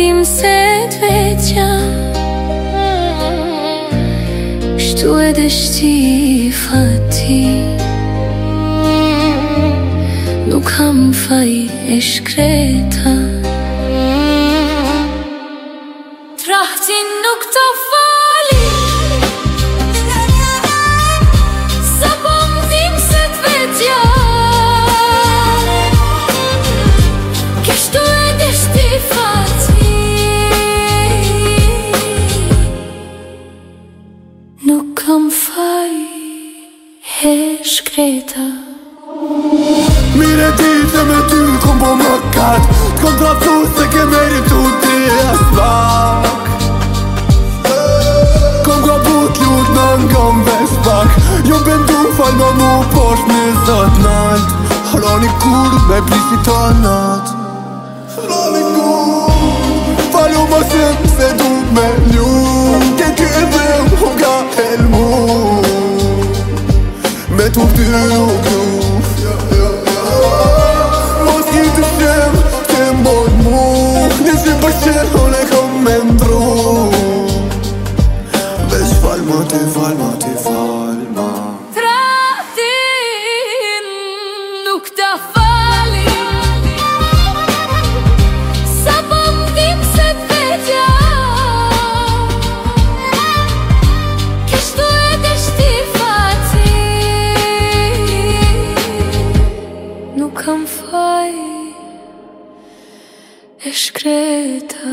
dim se t'vetja, kështu edhe shti fati. Nuk kam faj e shkreta, trahtin nuk të fali. Sa po m'dim se t'vetja, kështu edhe shti fati. Nuk kam faj e shkreta. Mire ti që me ty kom po më kat, t'kom traftu se ke meritu ti as pak. Kom grabut lut në ngëm vesh pak, jo bendu fal më mu posht një zot nalt. Hroni kur me plisi të nat, hroni kur falu më shem se du me lju. Ke ky e dhem ho ka helmu, me tu ty nuk ju. Mos një të shem të mbon mu, një që përqen unë e kom me ndru. Veç falma ti, falma ti, falma. Trahtin nuk ta fali. Sa po m'dim se t'vetja, kështu edhe shti fati. Nuk kam faj e shkreta.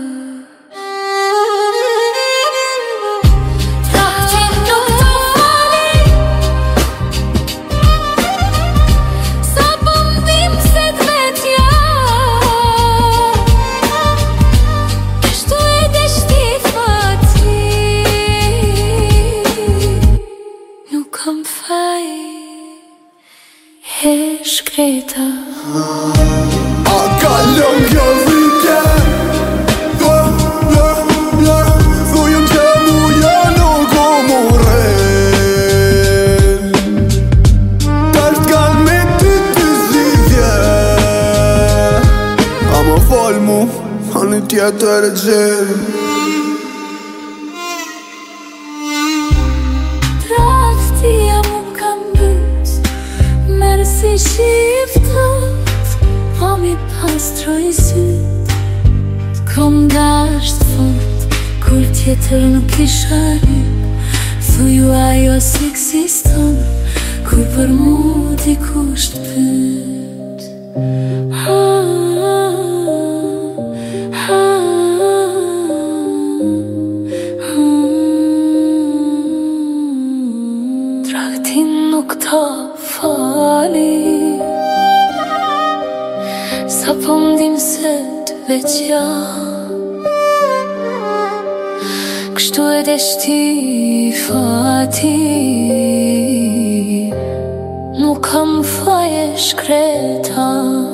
Trahtin nuk ta fali. Sa po m'dim se t'vetja, kështu edhe shti fati. Nuk kam faj e shkreta. A kalon kjo vite, thujën që muja nuk o murren. Tasht kan me ty të zhidhje, a më fal mu, a një tjetër e gjem. Traktia mu kam bët, merë si shiftat, po mi pastroj syt. Kom dasht fort, kur tjetër nuk isha lyp. Thuju ajo s'eksiston, kur për mu dikush t'pyt. Traktin nuk ta fali. Sa po m'dim se t'vetja, kështu edhe shti fati. Nuk kam faj e shkreta.